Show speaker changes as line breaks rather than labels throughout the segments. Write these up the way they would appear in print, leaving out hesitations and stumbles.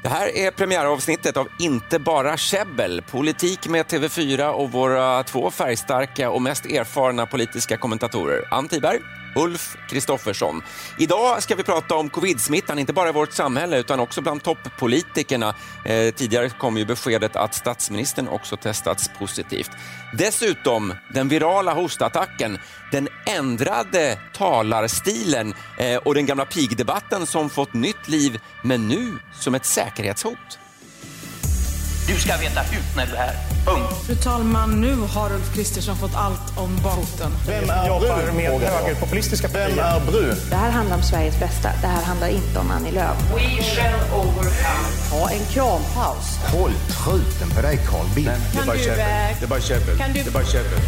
Det här är premiäravsnittet av Inte bara käbbel, politik med TV4 och våra två färgstarka och mest erfarna politiska kommentatorer, Ann Tiberg, Ulf Kristoffersson. Idag ska vi prata om covid-smittan, inte bara i vårt samhälle utan också bland toppolitikerna. Tidigare kom ju beskedet att statsministern också testats positivt. Dessutom den virala hostattacken, den ändrade talarstilen och den gamla pigdebatten som fått nytt liv, men nu som ett säkerhetshot.
Du ska veta ut när du är här. Punkt.
Fru talman, nu har Ulf Kristersson fått allt om boten.
Vem är jobbar med högerpopulistiska partier? Vem är Bru?
Det här handlar om Sveriges bästa. Det här handlar inte om Annie Lööf.
We shall overcome.
Ha en krampaus.
Håll truten på dig, Carl Bildt.
Det är bara käbbel. Det är bara käbbel.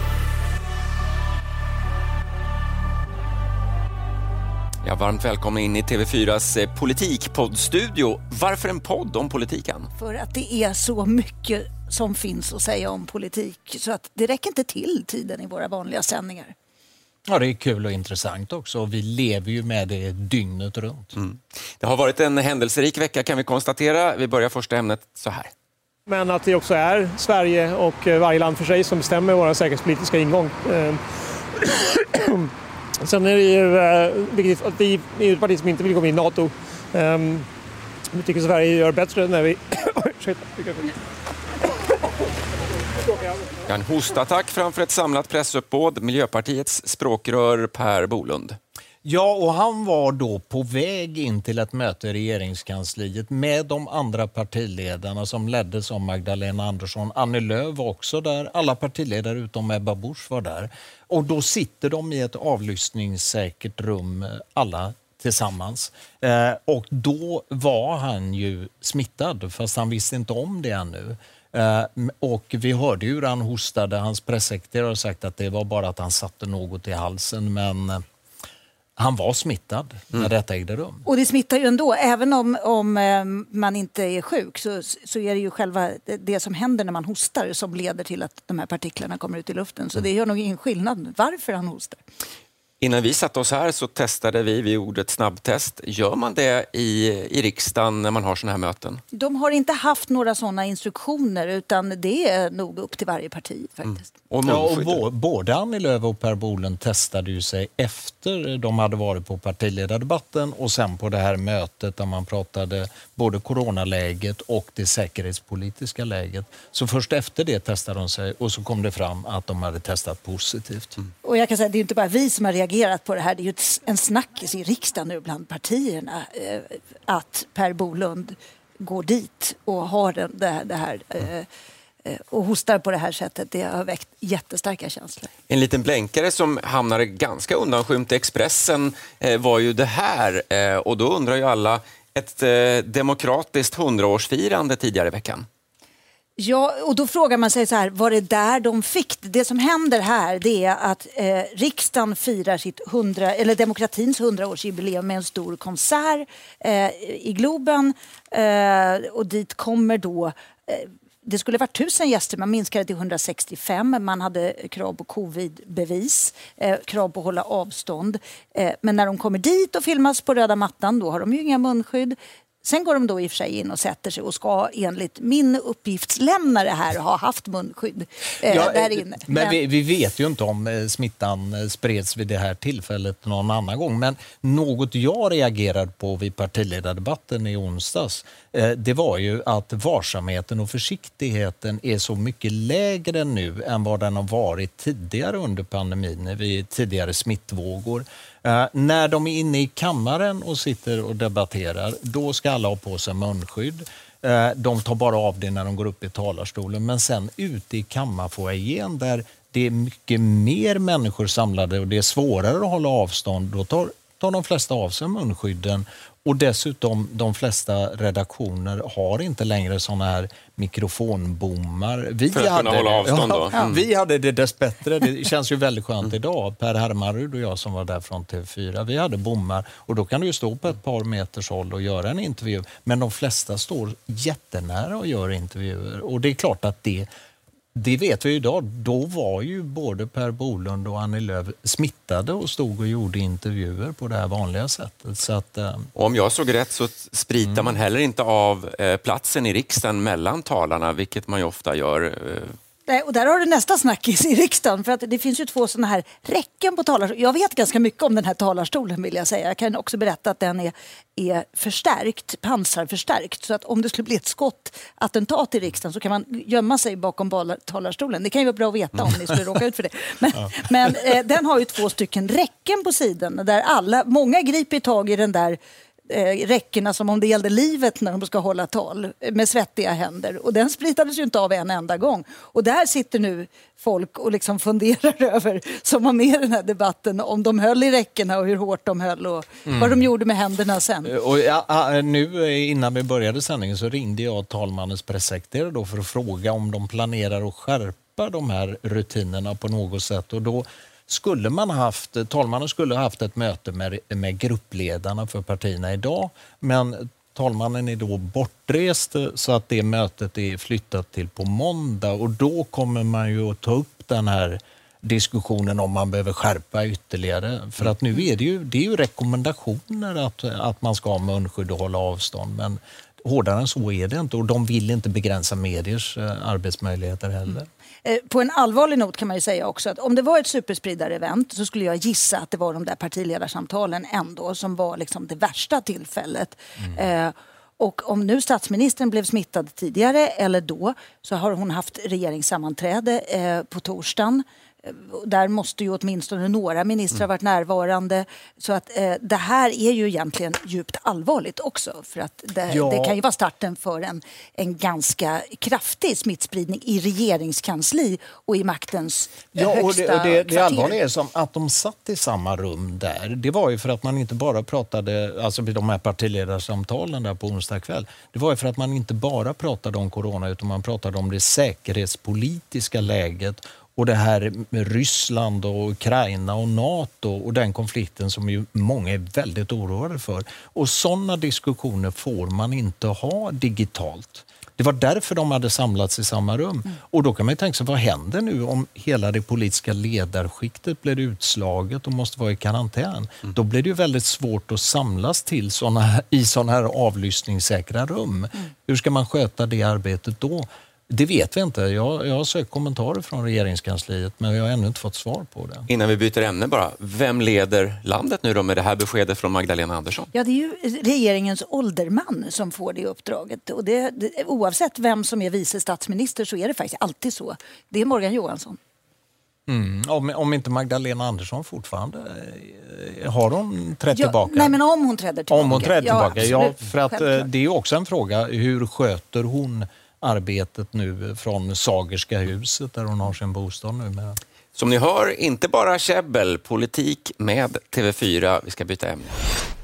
Ja, varmt välkomna in i TV4s politikpoddstudio. Varför en podd om politiken?
För att det är så mycket som finns att säga om politik så att det räcker inte till tiden i våra vanliga sändningar.
Ja, det är kul och intressant också. Vi lever ju med det dygnet runt.
Det har varit en händelserik vecka kan vi konstatera. Vi börjar första ämnet så här.
Men att det också är Sverige och varje land för sig som bestämmer vår säkerhetspolitiska ingång. Sen är det ju viktigt att vi är ett parti som inte vill gå med i NATO. Vi tycker att Sverige gör bättre när vi...
En hostattack framför ett samlat pressuppbåd. Miljöpartiets språkrör Per Bolund.
Ja, och han var då på väg in till ett möte i regeringskansliet med de andra partiledarna som leddes av Magdalena Andersson. Annie Lööf var också där. Alla partiledare utom Ebba Busch var där. Och då sitter de i ett avlyssningssäkert rum, alla tillsammans. Och då var han ju smittad, fast han visste inte om det ännu. Och vi hörde hur han hostade. Hans pressekreterare har sagt att det var bara att han satte något i halsen, men... Han var smittad när detta ägde rum.
Och det smittar ju ändå. Även om man inte är sjuk så är det ju själva det som händer när man hostar som leder till att de här partiklarna kommer ut i luften. Så det gör nog ingen skillnad varför han hostar.
Innan vi satt oss här så testade vi gjorde ett snabbtest. Gör man det i riksdagen när man har såna här möten?
De har inte haft några sådana instruktioner utan det är nog upp till varje parti faktiskt.
Och både Annie Lööf och Per Bolund testade ju sig efter de hade varit på partiledardebatten och sen på det här mötet där man pratade både coronaläget och det säkerhetspolitiska läget. Så först efter det testade de sig och så kom det fram att de hade testat positivt.
Och jag kan säga att det är inte bara vi som har reagerat på det här. Det är ju en snackis i riksdagen nu bland partierna att Per Bolund går dit och har det här och hostar på det här sättet. Det har väckt jättestarka känslor. En
liten blänkare som hamnade ganska undanskymt i Expressen var ju det här. Och då undrar ju alla, ett demokratiskt 100-årsfirande tidigare i veckan.
Ja, och då frågar man sig så här, var det där de fick? Det som händer här det är att riksdagen firar sitt demokratins 100-årsjubileum med en stor konsert i Globen. Och dit kommer då... Det skulle varit 1000 gäster, man minskade till 165. Man hade krav på covid-bevis, krav på att hålla avstånd. Men när de kommer dit och filmas på röda mattan, då har de ju inga munskydd. Sen går de då i och för sig in och sätter sig och ska enligt min uppgiftslämnare här ha haft munskydd där inne.
Men vi vet ju inte om smittan spreds vid det här tillfället någon annan gång. Men något jag reagerade på vid partiledardebatten i onsdags det var ju att varsamheten och försiktigheten är så mycket lägre nu än vad den har varit tidigare under pandemin vid tidigare smittvågor. När de är inne i kammaren och sitter och debatterar, då ska alla ha på sig munskydd. De tar bara av det när de går upp i talarstolen. Men sen ute i kammarfoajén där det är mycket mer människor samlade och det är svårare att hålla avstånd, då tar de flesta av sig munskydden. Och dessutom, de flesta redaktioner har inte längre såna här mikrofonbommar. Vi hade det dessbättre. Det känns ju väldigt skönt idag. Per Hermarud och jag som var där från TV4, vi hade bommar. Och då kan du ju stå på ett par meters håll och göra en intervju. Men de flesta står jättenära och gör intervjuer. Och det är klart att det Det vet vi idag. Då var ju både Per Bolund och Annie Lööf smittade och stod och gjorde intervjuer på det här vanliga sättet. Så att,
och om jag såg rätt så spritar man heller inte av platsen i riksdagen mellan talarna, vilket man ju ofta gör.
Och där har du nästa snackis i riksdagen, för att det finns ju 2 sådana här räcken på talarstolen. Jag vet ganska mycket om den här talarstolen, vill jag säga. Jag kan också berätta att den är förstärkt, pansarförstärkt, så att om det skulle bli ett skottattentat i riksdagen så kan man gömma sig bakom talarstolen. Det kan ju vara bra att veta om ni skulle råka ut för det. Men den har ju 2 stycken räcken på sidan där många griper tag i den där räckorna som om det gällde livet när de ska hålla tal med svettiga händer. Och den spritades ju inte av en enda gång. Och där sitter nu folk och liksom funderar över, som var med i den här debatten, om de höll i räckorna och hur hårt de höll och vad de gjorde med händerna sen.
Och nu innan vi började sändningen så ringde jag talmannens pressekreterare då för att fråga om de planerar att skärpa de här rutinerna på något sätt. Och då skulle talmannen skulle ha haft ett möte med gruppledarna för partierna idag, men talmannen är då bortrest så att det mötet är flyttat till på måndag, och då kommer man ju att ta upp den här diskussionen om man behöver skärpa ytterligare. För att nu är det är ju rekommendationer att man ska ha munskydd och hålla avstånd, men hårdare än så är det inte, och de vill inte begränsa mediers arbetsmöjligheter heller.
På en allvarlig not kan man ju säga också att om det var ett superspridare-event så skulle jag gissa att det var de där partiledarsamtalen ändå som var liksom det värsta tillfället. Och om nu statsministern blev smittad tidigare eller då, så har hon haft regeringssammanträde på torsdagen. Där måste ju åtminstone några ministrar varit närvarande. Så att det här är ju egentligen djupt allvarligt också. För att det kan ju vara starten för en ganska kraftig smittspridning i regeringskansli och i maktens högsta
det allvarliga är som att de satt i samma rum där. Det var ju för att man inte bara pratade, alltså vid de här partiledarsamtalen där på onsdag kväll. Det var ju för att man inte bara pratade om corona, utan man pratade om det säkerhetspolitiska läget. Och det här med Ryssland och Ukraina och NATO och den konflikten som ju många är väldigt oroade för. Och sådana diskussioner får man inte ha digitalt. Det var därför de hade samlats i samma rum. Och då kan man ju tänka sig, vad händer nu om hela det politiska ledarskiktet blir utslaget och måste vara i karantän? Då blir det ju väldigt svårt att samlas till i sådana här avlyssningssäkra rum. Hur ska man sköta det arbetet då? Det vet vi inte. Jag har sökt kommentarer från regeringskansliet, men jag har ännu inte fått svar på det.
Innan vi byter ämne bara, vem leder landet nu då med det här beskedet från Magdalena Andersson?
Ja, det är ju regeringens ålderman som får det uppdraget. Och oavsett vem som är vice statsminister så är det faktiskt alltid så. Det är Morgan Johansson.
Om inte Magdalena Andersson fortfarande har hon trätt tillbaka?
Nej, men om hon träder tillbaka.
Om hon träder tillbaka,
ja,
för att det är ju också en fråga, hur sköter hon arbetet nu från Sagerska huset där hon har sin bostad nu med.
Som ni hör, inte bara käbbel, politik med TV4. Vi ska byta ämne.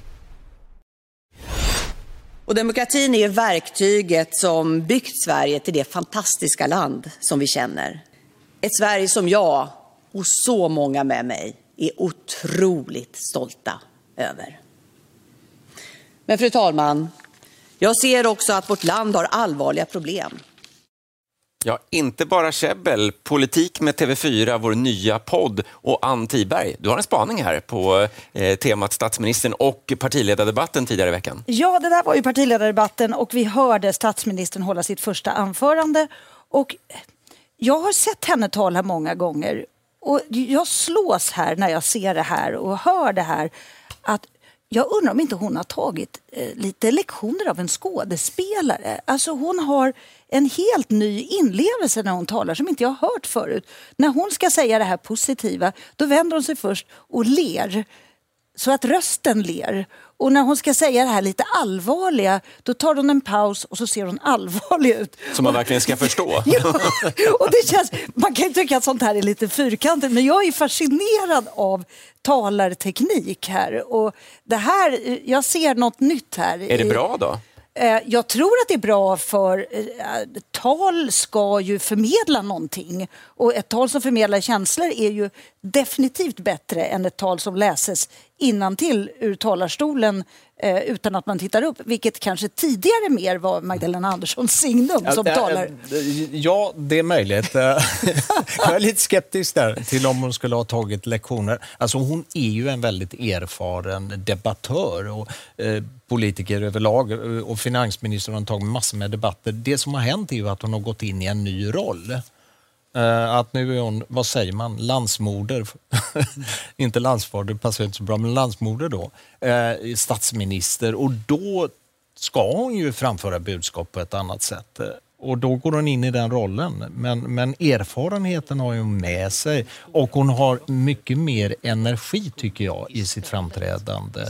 Och demokratin är verktyget som byggt Sverige till det fantastiska land som vi känner. Ett Sverige som jag och så många med mig är otroligt stolta över. Men fru talman, jag ser också att vårt land har allvarliga problem.
Ja, inte bara käbbel, politik med TV4, vår nya podd. Och Ann Tiberg, du har en spaning här på temat statsministern och partiledardebatten tidigare i veckan.
Ja, det där var ju partiledardebatten och vi hörde statsministern hålla sitt första anförande. Och jag har sett henne tala många gånger och jag slås här när jag ser det här och hör det här att jag undrar om inte hon har tagit lite lektioner av en skådespelare. Alltså hon har en helt ny inlevelse när hon talar som inte jag har hört förut. När hon ska säga det här positiva, då vänder hon sig först och ler. Så att rösten ler. Och när hon ska säga det här lite allvarliga, då tar hon en paus och så ser hon allvarlig ut.
Som man verkligen ska förstå.
Ja, och det känns, man kan ju tycka att sånt här är lite fyrkantigt, men jag är fascinerad av talarteknik här. Och det här, jag ser något nytt här.
Är det bra då?
Jag tror att det är bra, för tal ska ju förmedla någonting. Och ett tal som förmedlar känslor är ju definitivt bättre än ett tal som läses innantill ur talarstolen utan att man tittar upp, vilket kanske tidigare mer var Magdalena Anderssons signum som talar.
Ja, det är möjligt. Jag är lite skeptisk där till om hon skulle ha tagit lektioner. Alltså hon är ju en väldigt erfaren debattör och politiker överlag, och finansministern har tagit massor med debatter. Det som har hänt är ju att hon har gått in i en ny roll. Att nu är hon, vad säger man, landsmoder, inte landsfader, det passar inte så bra, men landsmoder då, statsminister, och då ska hon ju framföra budskap på ett annat sätt. Och då går hon in i den rollen. Men erfarenheten har hon med sig, och hon har mycket mer energi tycker jag i sitt framträdande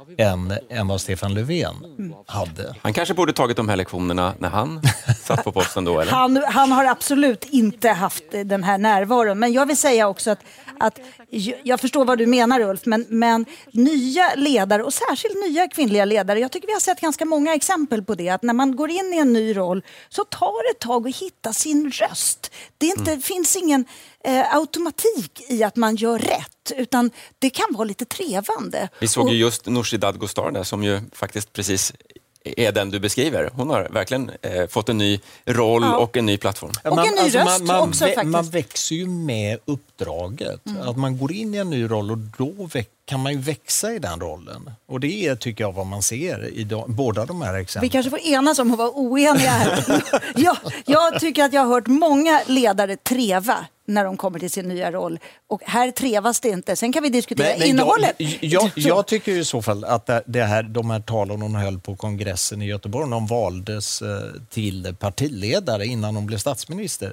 än vad Stefan Löfven hade.
Han kanske borde tagit de här lektionerna när han satt på posten då, eller?
Han har absolut inte haft den här närvaron. Men jag vill säga också att jag förstår vad du menar, Ulf, men nya ledare, och särskilt nya kvinnliga ledare, jag tycker vi har sett ganska många exempel på det, att när man går in i en ny roll så tar det ett tag att hitta sin röst. Det finns ingen automatik i att man gör rätt, utan det kan vara lite trevande.
Vi såg ju just Nooshi Dadgostar där, som ju faktiskt precis är den du beskriver. Hon har verkligen fått en ny roll och en ny plattform.
Och en ny röst också faktiskt.
Man växer ju med uppdraget. Att man går in i en ny roll, och då kan man ju växa i den rollen. Och det är, tycker jag, vad man ser i båda de här exemplen.
Vi kanske får enas om att vara oeniga här. Jag tycker att jag har hört många ledare treva när de kommer till sin nya roll. Och här trevas det inte. Sen kan vi diskutera innehållet.
Jag tycker i så fall att de här talen hon höll på kongressen i Göteborg, när hon valdes till partiledare innan hon blev statsminister.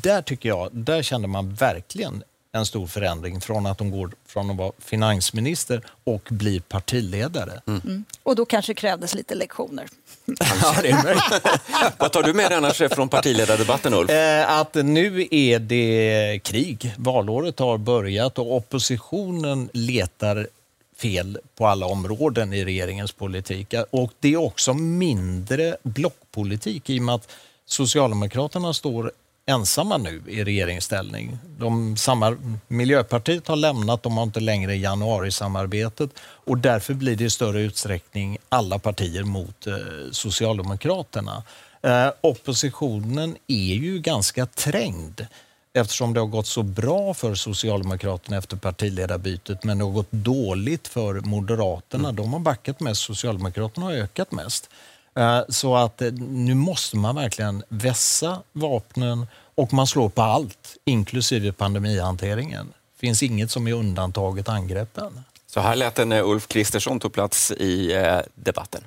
Där kände man verkligen en stor förändring från att hon går från att vara finansminister och blir partiledare.
Och då kanske krävdes lite lektioner.
Ja, det är möjligt.
Vad tar du med annars från partiledardebatten, Ulf?
Att nu är det krig. Valåret har börjat och oppositionen letar fel på alla områden i regeringens politik. Och det är också mindre blockpolitik i och med att Socialdemokraterna står ensamma nu i regeringsställning. Miljöpartiet har lämnat, de har inte längre januarisamarbetet, och därför blir det i större utsträckning alla partier mot Socialdemokraterna. Oppositionen är ju ganska trängd eftersom det har gått så bra för Socialdemokraterna efter partiledarbytet, men det har gått dåligt för Moderaterna. De har backat mest, Socialdemokraterna har ökat mest. Så att nu måste man verkligen vässa vapnen, och man slår på allt, inklusive pandemihanteringen. Det finns inget som är undantaget angreppen.
Så här lät det när Ulf Kristersson tog plats i debatten.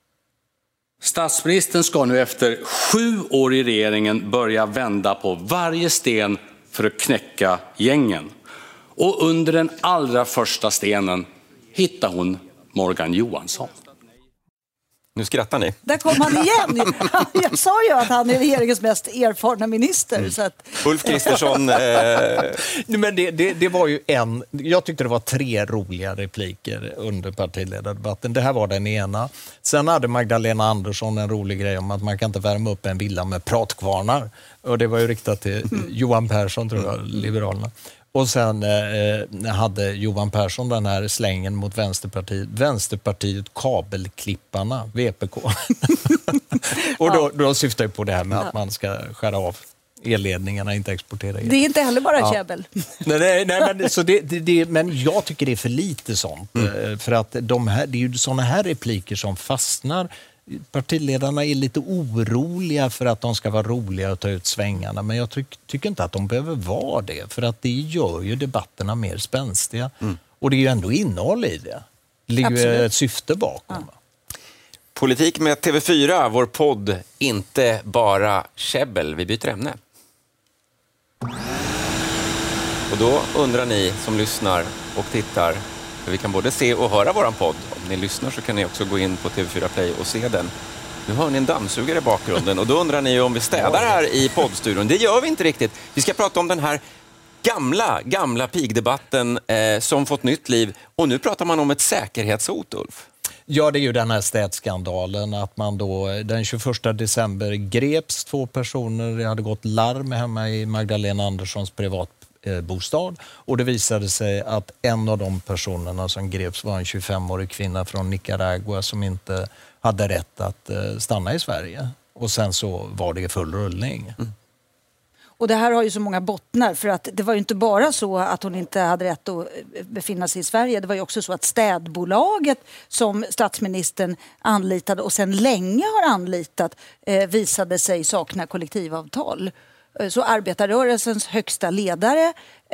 Statsministern ska nu efter 7 år i regeringen börja vända på varje sten för att knäcka gängen. Och under den allra första stenen hittar hon Morgan Johansson.
Nu skrattar ni.
Där kom han igen. Jag sa ju att han är regeringens mest erfarna minister. Så att...
Ulf Kristersson...
Men det var ju jag tyckte det var 3 roliga repliker under partiledardebatten. Det här var den ena. Sen hade Magdalena Andersson en rolig grej om att man kan inte värma upp en villa med pratkvarnar. Och det var ju riktat till Johan Persson, tror jag, Liberalerna. Och sen hade Johan Persson den här slängen mot Vänsterpartiet kabelklipparna, VPK. Och då syftar jag på det här med att man ska skära av elledningarna, inte exportera el.
Det är inte heller bara käbbel.
Men jag tycker det är för lite sånt. För att det är ju såna här repliker som fastnar. Partiledarna är lite oroliga för att de ska vara roliga och ta ut svängarna, men jag tycker inte att de behöver vara det, för att det gör ju debatterna mer spänstiga. Och det är ju ändå innehåll i det. Det ligger ju ett syfte bakom. Ja.
Politik med TV4, vår podd, inte bara käbbel. Vi byter ämne. Och då undrar ni som lyssnar och tittar, för vi kan både se och höra våran podd. Om ni lyssnar så kan ni också gå in på TV4 Play och se den. Nu har ni en dammsugare i bakgrunden och då undrar ni om vi städar här i poddstudion. Det gör vi inte riktigt. Vi ska prata om den här gamla pigdebatten som fått nytt liv. Och nu pratar man om ett säkerhetshot, Ulf.
Ja, det är ju den här städskandalen att man då den 21 december greps 2 personer. Det hade gått larm hemma i Magdalena Anderssons bostad. Och det visade sig att en av de personerna som greps var en 25-årig kvinna från Nicaragua som inte hade rätt att stanna i Sverige. Och sen så var det full rullning.
Och det här har ju så många bottnar, för att det var ju inte bara så att hon inte hade rätt att befinna sig i Sverige. Det var ju också så att städbolaget som statsministern anlitade och sedan länge har anlitat visade sig sakna kollektivavtal. Så arbetarrörelsens högsta ledare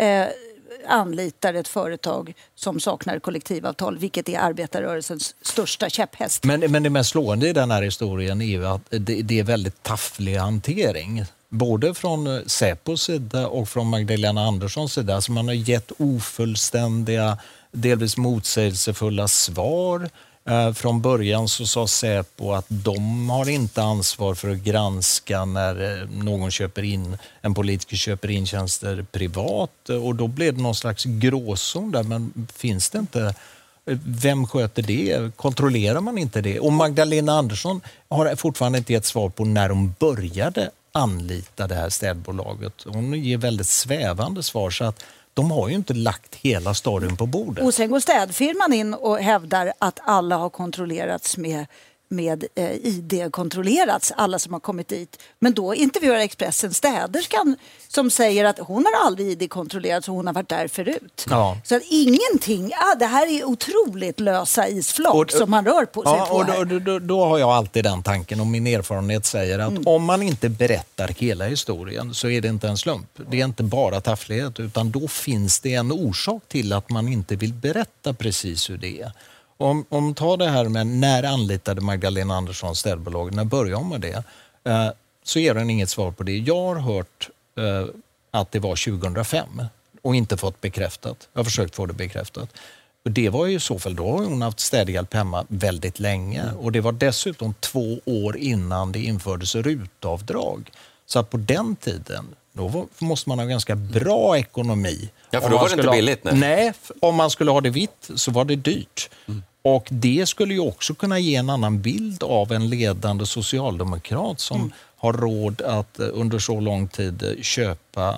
anlitar ett företag som saknar kollektivavtal, vilket är arbetarrörelsens största käpphäst.
Men det mest slående i den här historien är ju att det är väldigt tafflig hantering. Både från Säpos sida och från Magdalena Anderssons sida. Alltså man har gett ofullständiga, delvis motsägelsefulla svar. Från början så sa Säpo att de har inte ansvar för att granska när någon en politiker köper in tjänster privat. Och då blev det någon slags gråzon där. Men finns det inte... Vem sköter det? Kontrollerar man inte det? Och Magdalena Andersson har fortfarande inte gett svar på när de började anlita det här städbolaget. Hon ger väldigt svävande svar, så att de har ju inte lagt hela storyn på bordet.
Och sen går städfirman in och hävdar att alla har kontrollerats med ID-kontrollerats, alla som har kommit dit. Men då intervjuar Expressen städerskan som säger att hon har aldrig ID-kontrollerats och hon har varit där förut. Ja. Så att ingenting, det här är otroligt lösa isflak som man rör på sig på här.
Då har jag alltid den tanken, och min erfarenhet säger att om man inte berättar hela historien så är det inte en slump. Det är inte bara tafflighet, utan då finns det en orsak till att man inte vill berätta precis hur det är. Om tar det här med när anlitade Magdalena Andersson städbolag, när började hon med det, så ger den inget svar på det. Jag har hört att det var 2005 och inte fått bekräftat. Jag har försökt få det bekräftat. Och det var ju så, för då har hon haft städhjälp hemma väldigt länge. Och det var dessutom 2 år innan det infördes rutavdrag. Så att på den tiden, då måste man ha ganska bra ekonomi.
Ja, för då var det inte billigt.
Nej, om man skulle ha det vitt så var det dyrt. Och det skulle ju också kunna ge en annan bild av en ledande socialdemokrat som har råd att under så lång tid köpa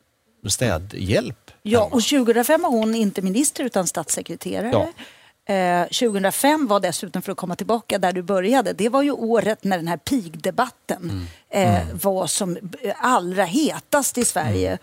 städhjälp.
Ja, och 2005 var hon inte minister utan statssekreterare. Ja. 2005 var dessutom, för att komma tillbaka där du började, det var ju året när den här pigdebatten var som allra hetast i Sverige.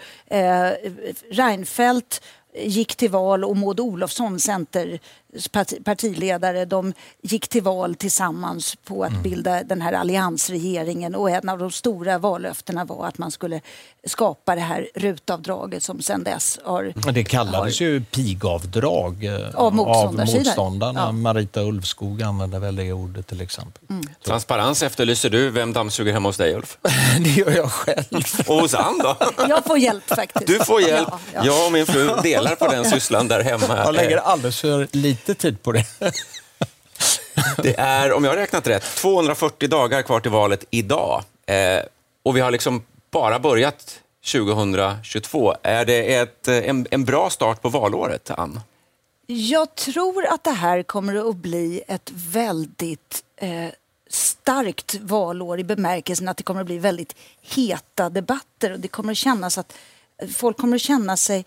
Reinfeldt gick till val och Maud Olofsson, Centers partiledare, de gick till val tillsammans på att bilda den här alliansregeringen, och en av de stora vallöftena var att man skulle skapa det här rutavdraget som sedan dess har...
Det kallades ju pigavdrag
av
motståndarna.
Ja.
Marita Ulvskog använde väl det ordet till exempel.
Transparens efterlyser du. Vem dammsuger hemma hos dig, Ulf?
Det gör jag själv.
Och hos Ann då?
Jag får hjälp faktiskt.
Du får hjälp. Ja. Jag och min fru delar på den sysslan där hemma.
Jag lägger alldeles för lite tid på det.
Det är, om jag har räknat rätt, 240 dagar kvar till valet idag. Och vi har liksom bara börjat 2022. Är det en bra start på valåret, Ann?
Jag tror att det här kommer att bli ett väldigt starkt valår i bemärkelsen att det kommer att bli väldigt heta debatter, och det kommer att kännas att folk kommer att känna sig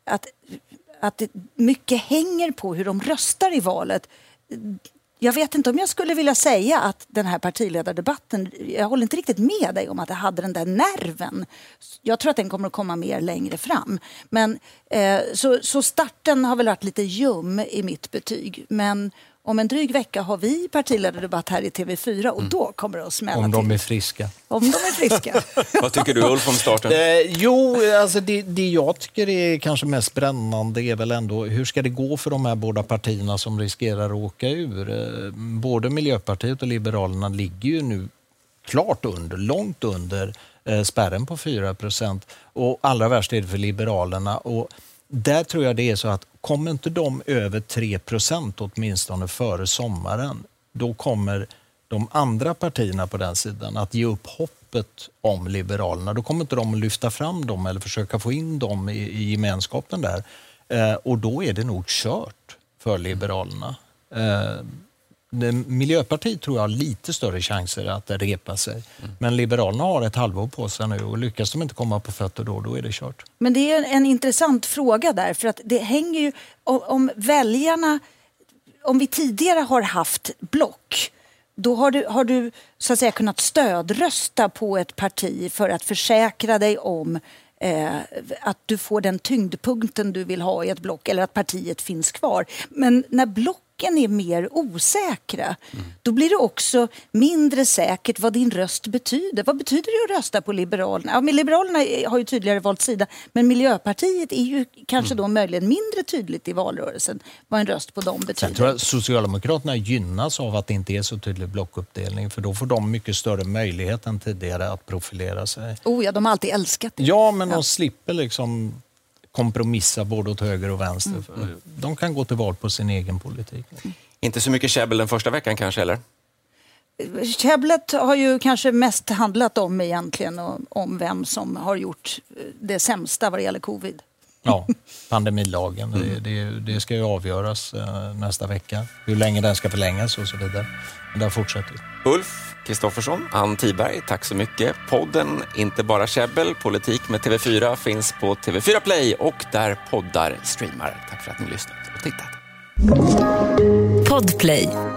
att det mycket hänger på hur de röstar i valet. Jag vet inte om jag skulle vilja säga att den här partiledardebatten, jag håller inte riktigt med dig om att det hade den där nerven. Jag tror att den kommer att komma mer längre fram. Men så starten har väl varit lite ljum i mitt betyg. Men om en dryg vecka har vi partiledardebatt här i TV4 och då kommer det att smälla till.
Om de är friska.
Om de är friska.
Vad tycker du, Ulf, om starten?
Alltså det jag tycker är kanske mest brännande är väl ändå hur ska det gå för de här båda partierna som riskerar att åka ur. Både Miljöpartiet och Liberalerna ligger ju nu klart långt under spärren på 4%. Och allra värst är det för Liberalerna. Och där tror jag det är så att kommer inte de över 3% åtminstone före sommaren, då kommer de andra partierna på den sidan att ge upp hoppet om Liberalerna. Då kommer inte de att lyfta fram dem eller försöka få in dem i gemenskapen där. Och då är det nog kört för Liberalerna. Miljöpartiet tror jag har lite större chanser att repa sig. Men Liberalerna har ett halvår på sig nu och lyckas de inte komma på fötter då är det kört.
Men det är en intressant fråga där, för att det hänger ju om väljarna, om vi tidigare har haft block, då har du så att säga kunnat stödrösta på ett parti för att försäkra dig om att du får den tyngdpunkten du vill ha i ett block eller att partiet finns kvar. Men när blocken är mer osäkra, då blir det också mindre säkert vad din röst betyder. Vad betyder det att rösta på Liberalerna? Ja, men Liberalerna har ju tydligare valt sida, men Miljöpartiet är ju kanske då möjligen mindre tydligt i valrörelsen vad en röst på dem betyder.
Jag tror att Socialdemokraterna gynnas av att det inte är så tydlig blockuppdelning, för då får de mycket större möjlighet än tidigare att profilera sig.
Oh ja, de har alltid älskat det.
Ja, men de slipper liksom kompromissa både åt höger och vänster. De kan gå till val på sin egen politik.
Inte så mycket käbbel den första veckan kanske, eller?
Käbblet har ju kanske mest handlat om egentligen om vem som har gjort det sämsta vad det gäller covid.
Ja, pandemilagen. Det ska ju avgöras nästa vecka. Hur länge den ska förlängas och så vidare. Men där fortsätter vi.
Ulf Kristoffersson, Ann Tiberg, tack så mycket. Podden Inte bara käbbel, politik med TV4 finns på TV4 Play och där poddar streamar. Tack för att ni lyssnat och tittat.
Podplay.